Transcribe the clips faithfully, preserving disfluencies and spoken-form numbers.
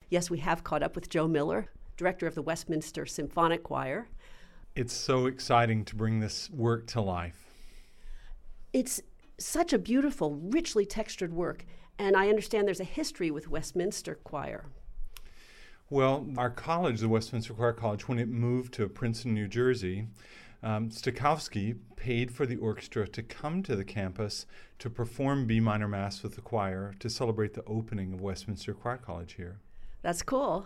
Yes, we have caught up with Joe Miller, director of the Westminster Symphonic Choir. It's so exciting to bring this work to life. It's such a beautiful, richly textured work, and I understand there's a history with Westminster Choir. Well, our college, the Westminster Choir College, when it moved to Princeton, New Jersey, um, Stokowski paid for the orchestra to come to the campus to perform B minor Mass with the choir to celebrate the opening of Westminster Choir College here. That's cool.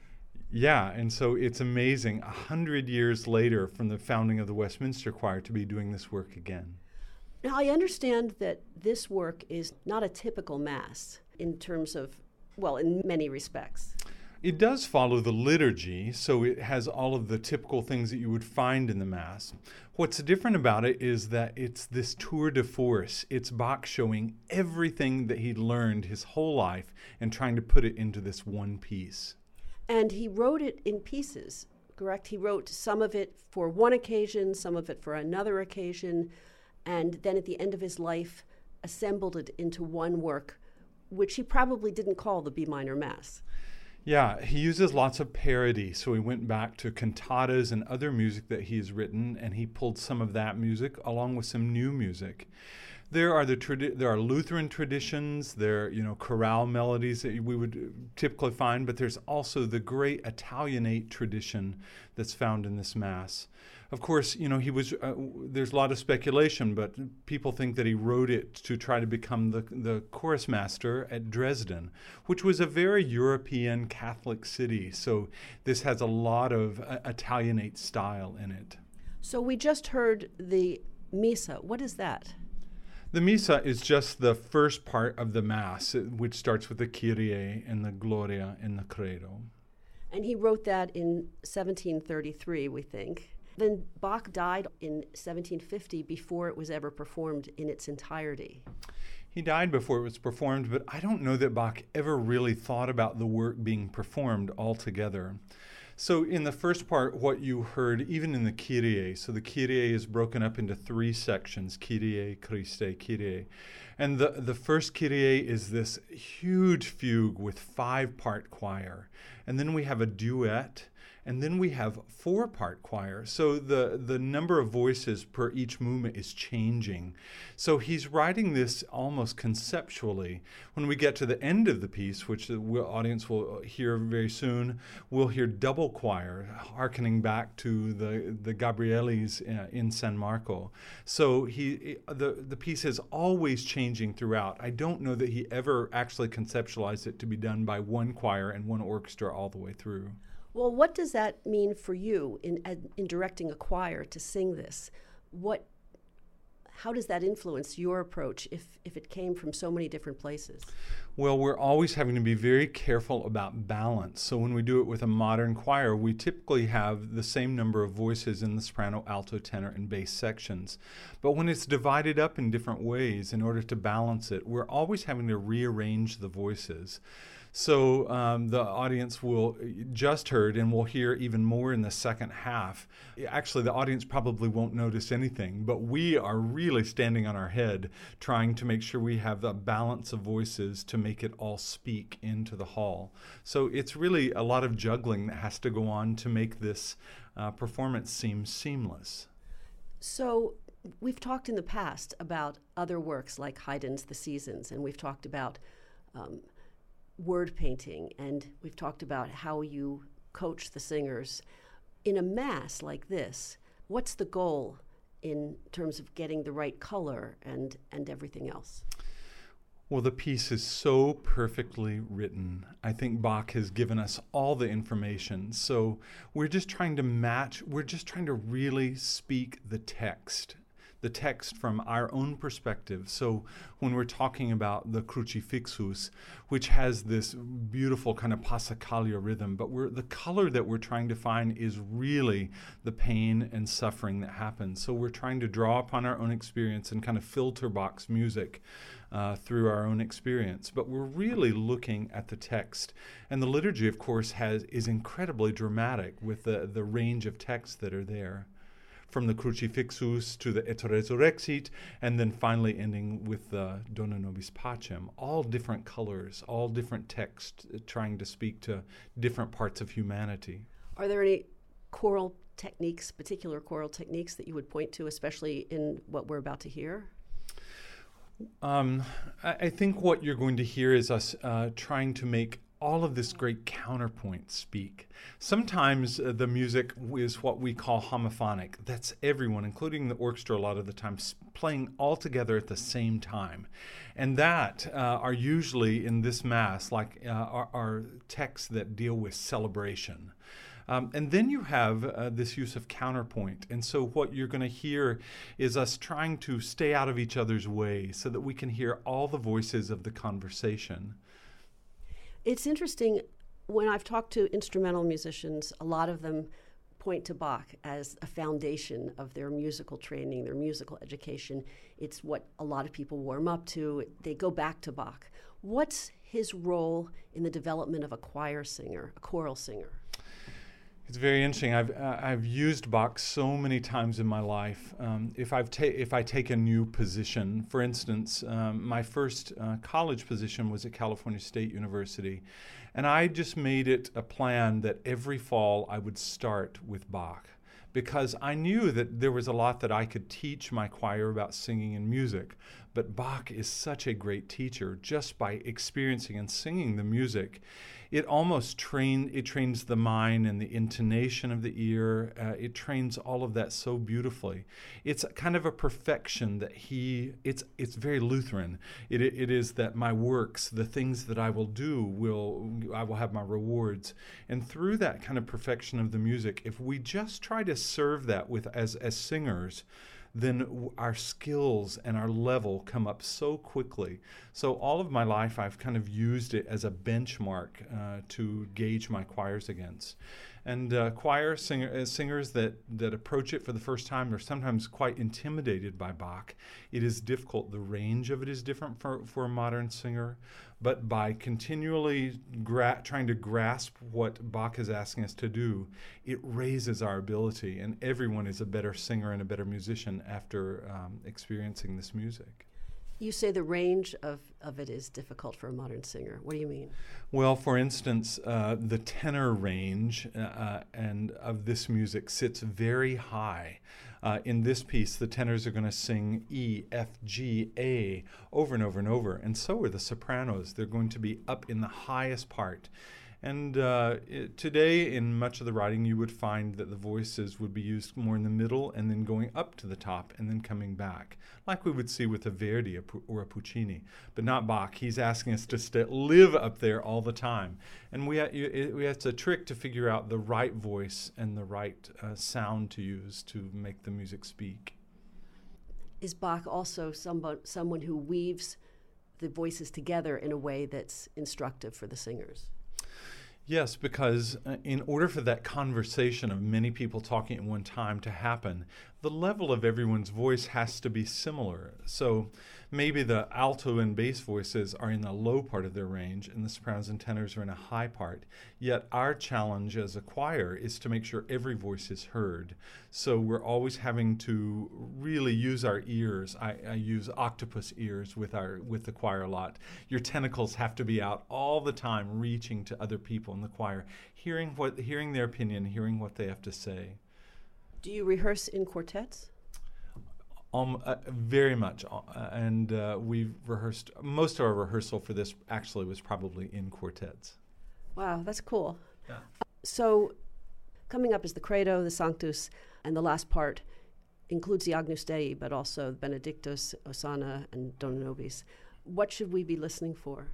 Yeah, and so it's amazing, a hundred years later from the founding of the Westminster Choir, to be doing this work again. Now, I understand that this work is not a typical Mass in terms of, well, in many respects. It does follow the liturgy, so it has all of the typical things that you would find in the Mass. What's different about it is that it's this tour de force. It's Bach showing everything that he'd learned his whole life and trying to put it into this one piece. And he wrote it in pieces, correct? He wrote some of it for one occasion, some of it for another occasion, and then at the end of his life assembled it into one work, which he probably didn't call the B minor Mass. Yeah, he uses lots of parody, so he went back to cantatas and other music that he's written, and he pulled some of that music along with some new music. There are the tradi- there are Lutheran traditions, there you know chorale melodies that we would typically find, but there's also the great Italianate tradition that's found in this Mass. Of course, you know he was. Uh, there's a lot of speculation, but people think that he wrote it to try to become the the chorus master at Dresden, which was a very European Catholic city. So this has a lot of uh, Italianate style in it. So we just heard the Missa. What is that? The Missa is just the first part of the Mass, which starts with the Kyrie and the Gloria and the Credo. And he wrote that in seventeen thirty-three, we think. Then Bach died in seventeen fifty before it was ever performed in its entirety. He died before it was performed, but I don't know that Bach ever really thought about the work being performed altogether. So in the first part, what you heard, even in the Kyrie, so the Kyrie is broken up into three sections, Kyrie, Christe, Kyrie. And the, the first Kyrie is this huge fugue with five-part choir. And then we have a duet, and then we have four-part choir. So the, the number of voices per each movement is changing. So he's writing this almost conceptually. When we get to the end of the piece, which the audience will hear very soon, we'll hear double choir, hearkening back to the, the Gabrielis uh, in San Marco. So he the, the piece is always changing throughout. I don't know that he ever actually conceptualized it to be done by one choir and one orchestra all the way through. Well, what does that mean for you in in directing a choir to sing this? What, how does that influence your approach if, if it came from so many different places? Well, we're always having to be very careful about balance. So when we do it with a modern choir, we typically have the same number of voices in the soprano, alto, tenor, and bass sections. But when it's divided up in different ways in order to balance it, we're always having to rearrange the voices. So um, the audience will just heard, and will hear even more in the second half. Actually, the audience probably won't notice anything, but we are really standing on our head trying to make sure we have the balance of voices to make it all speak into the hall. So it's really a lot of juggling that has to go on to make this uh, performance seem seamless. So we've talked in the past about other works like Haydn's The Seasons, and we've talked about um, word painting, and we've talked about how you coach the singers. In a Mass like this, what's the goal in terms of getting the right color and, and everything else? Well, the piece is so perfectly written. I think Bach has given us all the information. So we're just trying to match, we're just trying to really speak the text. The text from our own perspective. So when we're talking about the Crucifixus, which has this beautiful kind of passacaglia rhythm, but we're, the color that we're trying to find is really the pain and suffering that happens. So we're trying to draw upon our own experience and kind of filter Bach's music uh, through our own experience. But we're really looking at the text. And the liturgy, of course, has is incredibly dramatic with the, the range of texts that are there. from the Crucifixus to the Et Resurrexit, and then finally ending with the Dona Nobis Pacem. All different colors, all different texts uh, trying to speak to different parts of humanity. Are there any choral techniques, particular choral techniques that you would point to, especially in what we're about to hear? Um, I, I think what you're going to hear is us uh, trying to make all of this great counterpoint speak. Sometimes uh, the music is what we call homophonic. That's everyone, including the orchestra a lot of the time, playing all together at the same time. And that uh, are usually in this Mass, like uh, are, are texts that deal with celebration. Um, and then you have uh, this use of counterpoint. And so what you're going to hear is us trying to stay out of each other's way so that we can hear all the voices of the conversation. It's interesting, when I've talked to instrumental musicians, a lot of them point to Bach as a foundation of their musical training, their musical education. It's what a lot of people warm up to. They go back to Bach. What's his role in the development of a choir singer, a choral singer? It's very interesting. I've uh, I've used Bach so many times in my life. Um, if I've ta- if I take a new position, for instance, um, my first uh, college position was at California State University, and I just made it a plan that every fall I would start with Bach, because I knew that there was a lot that I could teach my choir about singing and music. But Bach is such a great teacher. Just by experiencing and singing the music, it almost train it trains the mind and the intonation of the ear. Uh, it trains all of that so beautifully. It's kind of a perfection that he. It's it's very Lutheran. It it is that my works, the things that I will do, will I will have my rewards. And through that kind of perfection of the music, if we just try to serve that with as as singers, then our skills and our level come up so quickly. So all of my life, I've kind of used it as a benchmark uh, to gauge my choirs against. And uh, choir singer, uh, singers that, that approach it for the first time are sometimes quite intimidated by Bach. It is difficult. The range of it is different for, for a modern singer. But by continually gra- trying to grasp what Bach is asking us to do, it raises our ability. And everyone is a better singer and a better musician after um, experiencing this music. You say the range of, of it is difficult for a modern singer. What do you mean? Well, for instance, uh, the tenor range uh, and of this music sits very high. Uh, in this piece, the tenors are going to sing E, F, G, A over and over and over, and so are the sopranos. They're going to be up in the highest part. And uh, it, today, in much of the writing, you would find that the voices would be used more in the middle and then going up to the top and then coming back, like we would see with a Verdi or a Puccini, but not Bach. He's asking us to st- live up there all the time. And we, ha- it, we it's a trick to figure out the right voice and the right uh, sound to use to make the music speak. Is Bach also someone, someone who weaves the voices together in a way that's instructive for the singers? Yes, because uh, in order for that conversation of many people talking at one time to happen, the level of everyone's voice has to be similar. So maybe the alto and bass voices are in the low part of their range and the sopranos and tenors are in a high part. Yet our challenge as a choir is to make sure every voice is heard. So we're always having to really use our ears. I, I use octopus ears with our with the choir a lot. Your tentacles have to be out all the time, reaching to other people in the choir, hearing what hearing their opinion, hearing what they have to say. Do you rehearse in quartets? Um, uh, very much, uh, and uh, we've rehearsed, most of our rehearsal for this actually was probably in quartets. Wow, that's cool. Yeah. So coming up is the Credo, the Sanctus, and the last part includes the Agnus Dei, but also Benedictus, Hosanna, and Dona Nobis. What should we be listening for?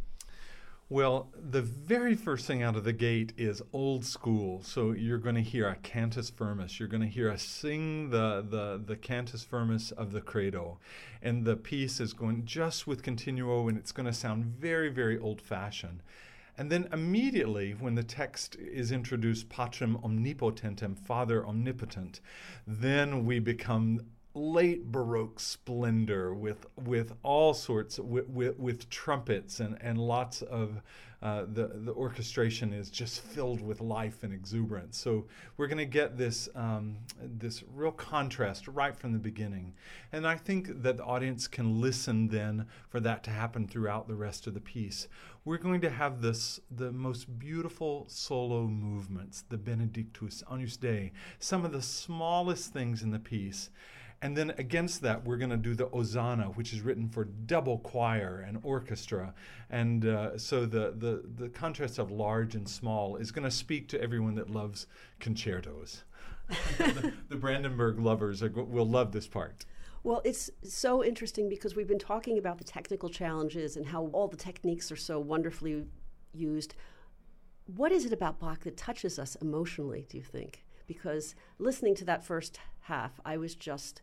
Well, the very first thing out of the gate is old school. So you're going to hear a cantus firmus. You're going to hear us sing the, the, the cantus firmus of the Credo. And the piece is going just with continuo, and it's going to sound very, very old-fashioned. And then immediately when the text is introduced, Patrem omnipotentem, Father omnipotent, then we become late Baroque splendor with with all sorts with with, with trumpets and and lots of uh, the the orchestration is just filled with life and exuberance. So we're going to get this um, this real contrast right from the beginning, and I think that the audience can listen then for that to happen throughout the rest of the piece. We're going to have this the most beautiful solo movements, the Benedictus, Agnus Dei, some of the smallest things in the piece. And then against that, we're going to do the Osanna, which is written for double choir and orchestra. And uh, so the, the, the contrast of large and small is going to speak to everyone that loves concertos. the, the Brandenburg lovers are, will love this part. Well, it's so interesting because we've been talking about the technical challenges and how all the techniques are so wonderfully used. What is it about Bach that touches us emotionally, do you think? Because listening to that first half, I was just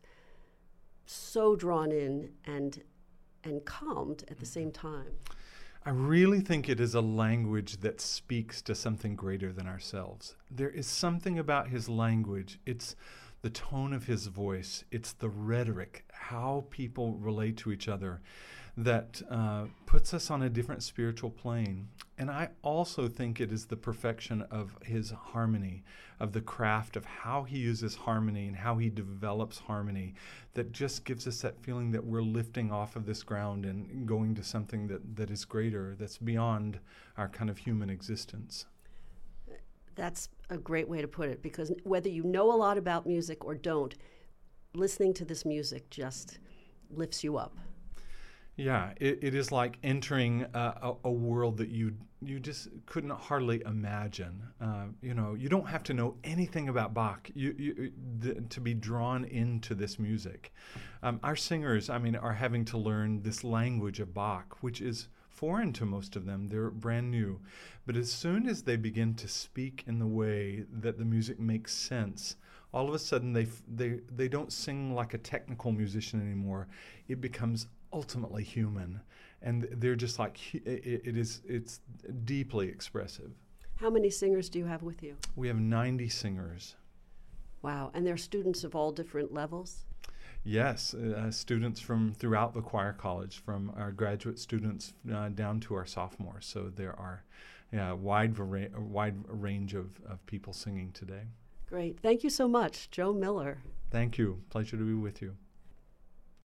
so drawn in and and calmed at the same time. I really think it is a language that speaks to something greater than ourselves. There is something about his language. It's the tone of his voice. It's the rhetoric, how people relate to each other, that uh, puts us on a different spiritual plane. And I also think it is the perfection of his harmony, of the craft of how he uses harmony and how he develops harmony, that just gives us that feeling that we're lifting off of this ground and going to something that, that is greater, that's beyond our kind of human existence. That's a great way to put it, because whether you know a lot about music or don't, listening to this music just lifts you up. Yeah, it, it is like entering a, a, a world that you you just couldn't hardly imagine. Uh, you know, you don't have to know anything about Bach you, you, the, to be drawn into this music. Um, our singers, I mean, are having to learn this language of Bach, which is foreign to most of them. They're brand new. But as soon as they begin to speak in the way that the music makes sense, all of a sudden they f- they they don't sing like a technical musician anymore. It becomes ultimately human, and they're just like it, it is it's deeply expressive. How many singers do you have with you? We have ninety singers. Wow. And they're students of all different levels? Yes, uh, students from throughout the choir college, from our graduate students uh, down to our sophomores. So there are yeah, a wide, vari- a wide range of, of people singing today. Great. Thank you so much, Joe Miller. Thank you. Pleasure to be with you.